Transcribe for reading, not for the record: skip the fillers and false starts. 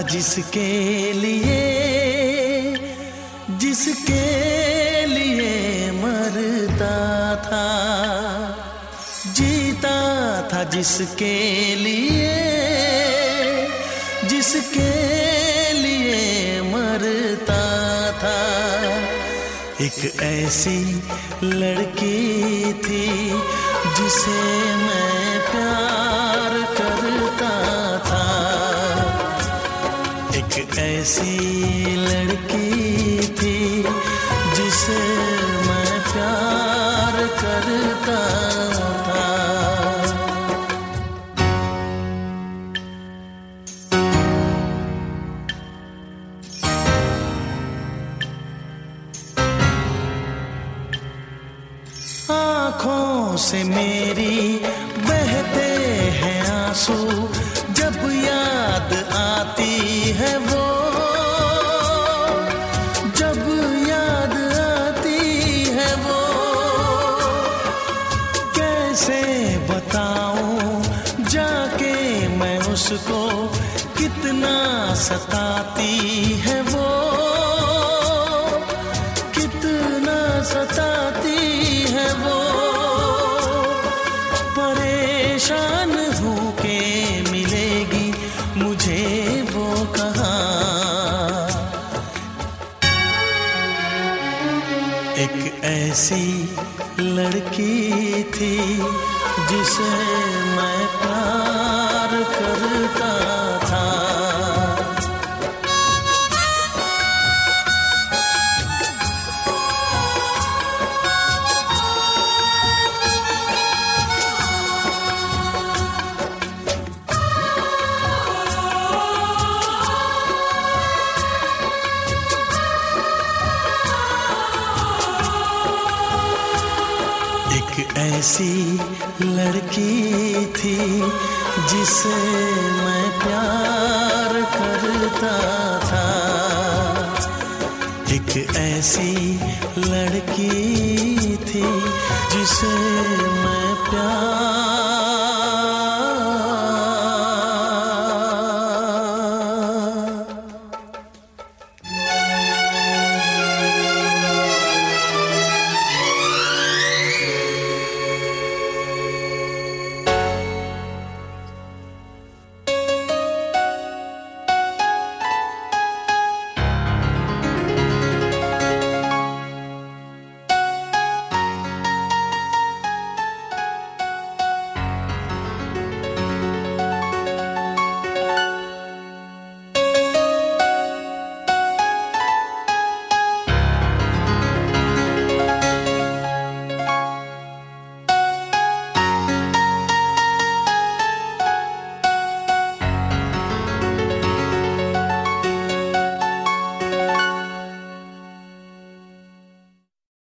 जिसके लिए मरता था, जीता था जिसके लिए मरता था। एक ऐसी लड़की थी जिसे मैं प्यार करता था। एक ऐसी लड़की थी जिसे मैं प्यार करता था। आँखों से मेरी बहते हैं आंसू, जब याद आती है वो, जब याद आती है वो। कैसे बताऊं जाके मैं उसको, कितना सताती है वो, कितना सताती है वो। परेशान हूँ के मिलेगी मुझे वो कहाँ। एक ऐसी लड़की थी जिसे मैं प्यार करता था। एक ऐसी लड़की थी जिसे मैं प्यार करता था। एक ऐसी